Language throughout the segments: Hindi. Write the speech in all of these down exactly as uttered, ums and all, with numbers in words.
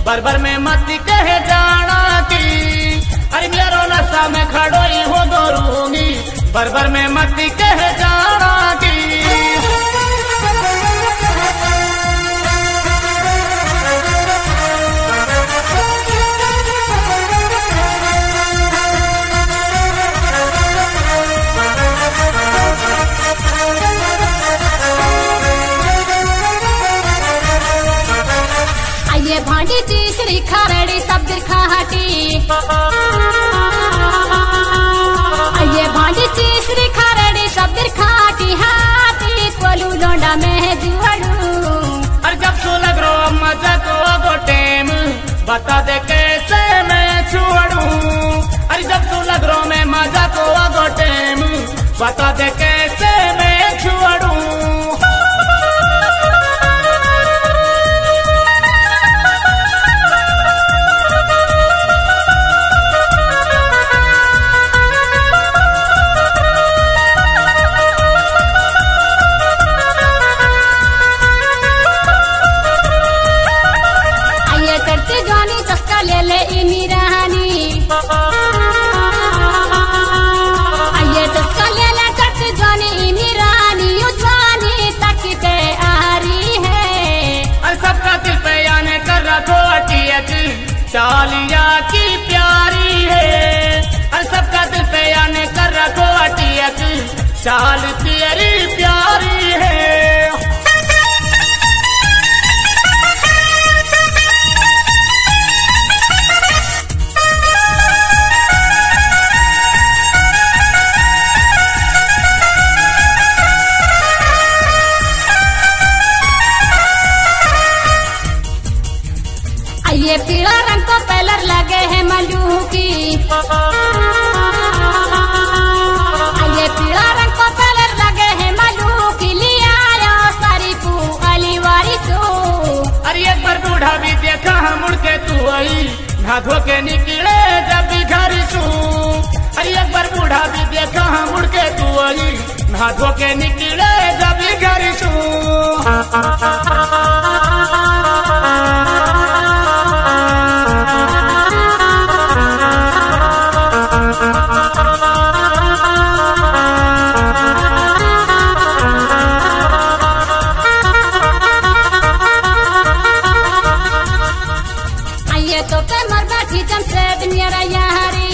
बरबर में मत कहे जाना की, अरे मेरो नशा में खड़ोई हो गोरूंगी, बरबर में मत कहे जाना की। ये भांडी तीसरी खारड़ी सब दिखाटी, ये भांडी तीसरी खारड़ी सब दिखाटी, हाथी कोलू लोंडा में जुआड़ू। और जब सो लग रो मजा को गो टेम, बता दे कैसे मैं छोड़ूं। अरे जब सो लग रो मैं मजा को गो टेम, बता दे कैसे मैं छोड़ूं। ले ले इनी रानी, आइए चस्का ले ले चट जानी इनी रानी, जानी तकते आ रही है। और सबका दिल पे आने कर रखो अटियत, चालिया की प्यारी है। और सबका दिल पे आने कर रखो अटियत, चाल तेरी प्यारी है। ये पीला रंग को पेलर लगे है मलू की, ये पीला रंग को पेलर लगे है मलू की, लिया सारी पू अली वारी सो। अरे एक बार बूढ़ा भी देखा मुड़ के तू आई, नहा धो के निकले जब भी घर सू। अरे एक बार बूढ़ा भी देखा मुड़ के तू आई, नहा धो के निकले जब भी घर सू। तो पे मर बैठी जमशेद मेरा यारी,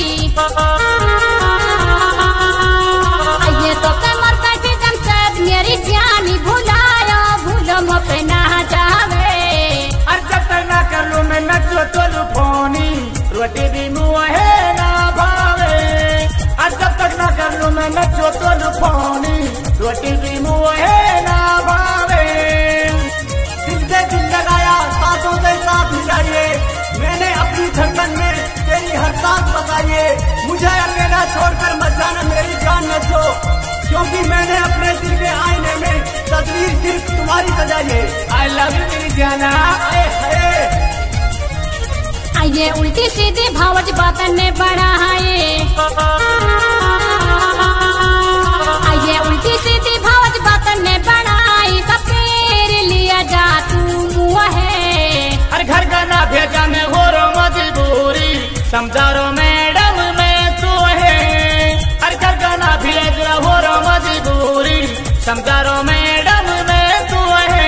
ये तो पे मर बैठी जमशेद मेरी जानी, भुलायो भूलो मो पे ना जावे। और जब तक ना कर लूं मैं नचो तो लुफोनी, रोटी भी मुँह है ना भावे। और जब तक ना कर लूं मैं नचो तो लुफोनी, रोटी भी मुँह है ना भावे। दिल से दिल लगाया, सांसों से सांस मिलाइए, मैंने अपनी धड़कन में तेरी हर सांस बसाइए। मुझे अकेला छोड़कर मत जाना मेरी जान न छो, क्योंकि मैंने अपने दिल के आईने में तस्वीर सिर्फ तुम्हारी सजाई है। आई लव यू तेरी जाना। ये उल्टी सीधी भावज बातन ने बढ़ाए, ये उल्टी सीधी भावज बातन ने बढ़ाई, सब तेरे लिया जा तू मुआ है। अरे घर का ना भेजा में हो रो मजबूरी, समझा रो मैडम मैं तू है। अरे घर का ना भेजा हो रो मजबूरी, समझा रो मैडम मैं तू है।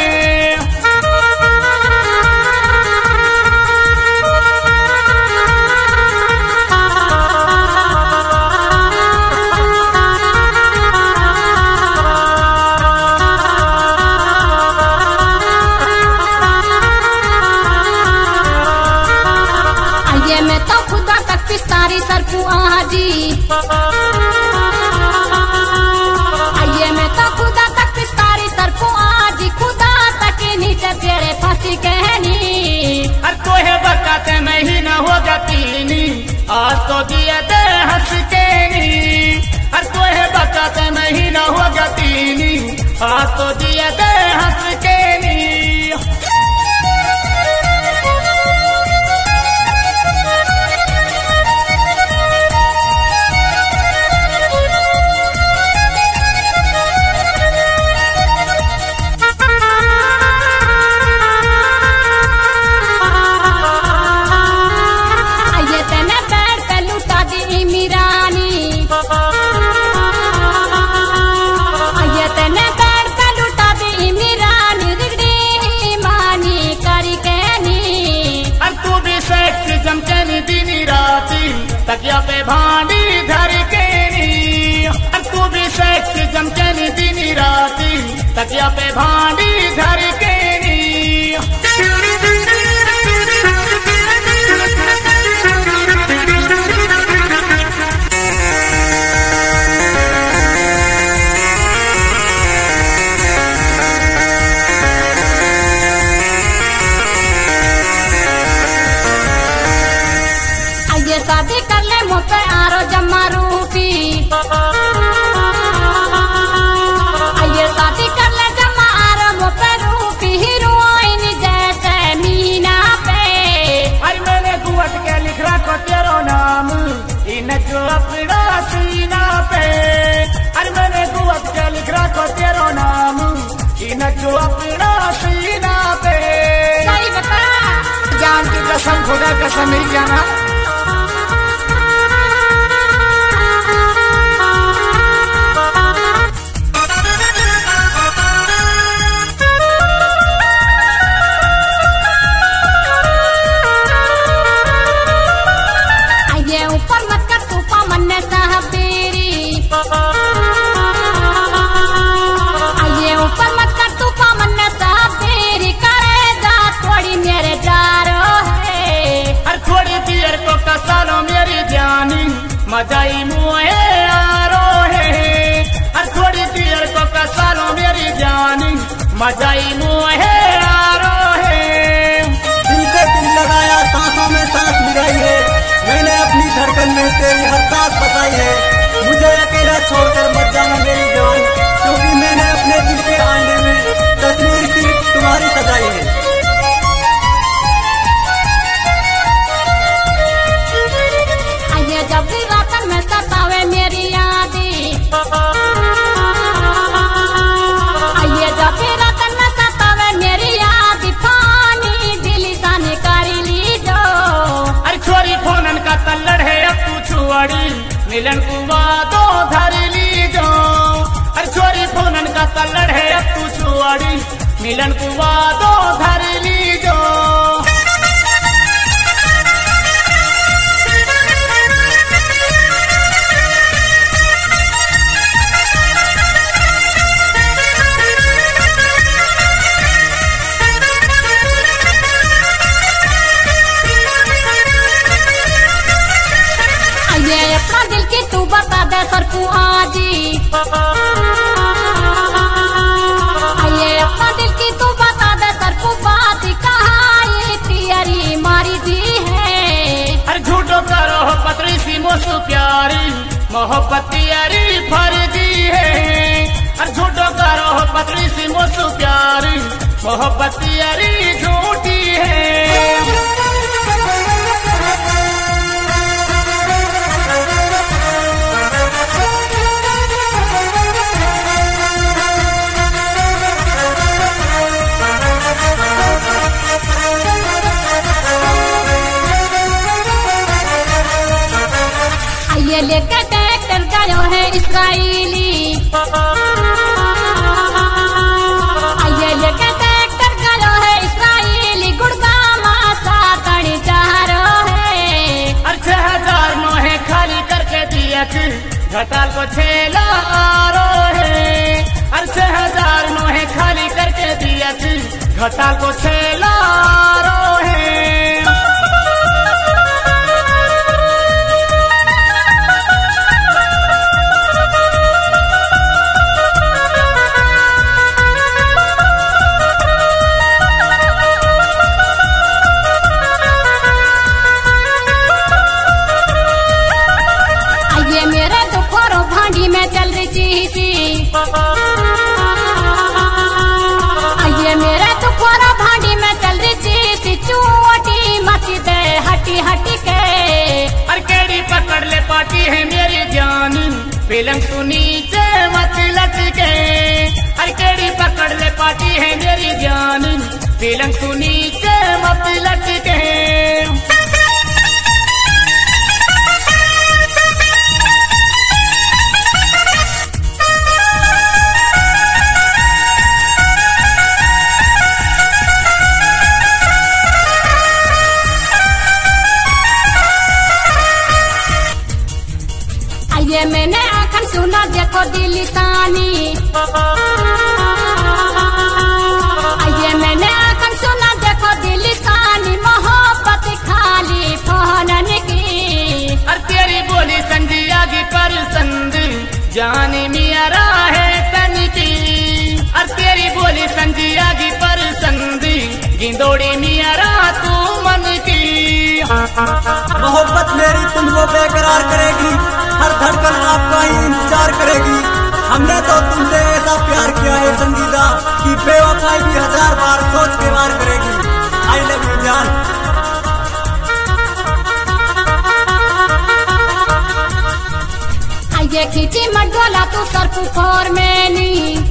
मैं तो खुदा तक पिस्तारी सरपू आजी, आइए मैं तो खुदा तक भांडी धर के नी। आइए शादी कर ले मुँह पे आरो जम्मा रूपी, आइए शादी कर ले जम्मा आरो मुँह पे रूपी, हीरोइन जैसे मीना पे। अरे मैंने कुवत के लिख रखो तेरो नाम इन जो अपना सीना पे। अरे मैंने कुवत के लिख रखो तेरो नाम इन जो अपना सीना पे। सही बता जान की कसम खुदा कसम मिल जाना। आइए ऊपर मत कर तूफा मन्ने साहब तेरी, आइए ऊपर मत कर तूफा मन्ने साहब तेरी, करेगा थोड़ी मेरे जारो है। हर थोड़ी देर को कसालो मेरी जानी मजाई मुहे आरो है। हर थोड़ी देर को कसालो मेरी जानी मजाई मुहे आरो है। दिल से दिल लगाया सांसों में सांस मिलाई है, मैंने अपनी धड़कन में तेरी हर सांस बसाई है। मुझे अकेला छोड़कर मत जाना मेरी जान, क्योंकि मैंने अपने दिल के आईने में तस्वीर सिर्फ तुम्हारी सजाई है। आइए जब भी रातन में सतावे मेरी यादी, आइए जब भी रातन में सतावे मेरी यादी, पानी दिल सा निकाल लीजो। अरे छोरी फोनन का तल्लड़ है अब तू छुआड़ी मिलन कुआ तो धर लीजो। अरे छोरी फोनन का तल्लड़ है अब तू छुआड़ी मिलन कुआ तो धर लीजो। आइए अपना दिल की तू बता दे सरकू आजी, आइए अपना दिल की तू बता दे सरकू बात, कहाँ ये तियरी मारी दी है। अरे झूठो करो पतली सी मोसू प्यारी मोहब्बत यारी फर्जी है। अरे झूठो करो पतली सी मोसू प्यारी मोहब्बत यारी झूठी है। आइए लेकर ट्रैक्टर गयो है इसराइली, आइए लेकर ट्रैक्टर गयो है इसराइली, गुड़गामा सातड़ी चारो है। अरे छह हजार नो है खाली करके दिया घटाल को छेला आरो है। अरे छह हजार नो है खाली करके दिया घटाल को छेला आरो है। आइए मेरे दुखोरो भांडी में चल रही चीसी, आइए मेरे दुखोरो भांडी में चल रही चीसी, चोटी मची दे हटी हटी के। अरे केड़ी पकड़ ले पाटी है मेरी जान फिल्म सुनी चे मत लटके। अरे केड़ी पकड़ ले पाटी है मेरी जान फिल्म सुनी चे मत लटके। आइए मैंने आखन सुना देखो दिल सानी, मोहब्बत मेरी तुमको बेकरार करेगी, हर धड़कन आपका ही इंतजार करेगी। हमने तो तुमसे ऐसा प्यार किया है संगीता कि बेवफाई भी हजार बार सोच के वार करेगी। आई लव यू जान। आइए खींची मडोला तू सरपुखोर में नी,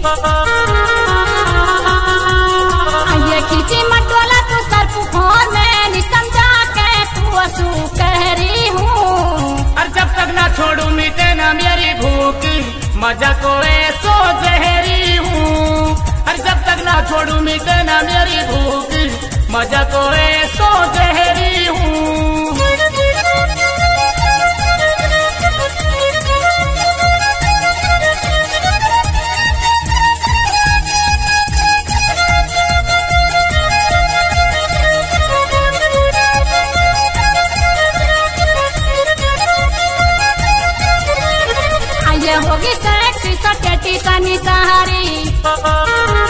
आइए खींची मडोला तू सरपुखोर में नी, समझा के तू असू कह रही हूँ। और जब तक ना छोड़ू मिटे ना मेरी भूख, मजा को ऐसो जहरी हूँ। और जब तक ना छोड़ू मिटे ना मेरी भूख, मजा को ऐसो जहरी हूँ। होगी सेक्सी सटेटी सनी सहारी,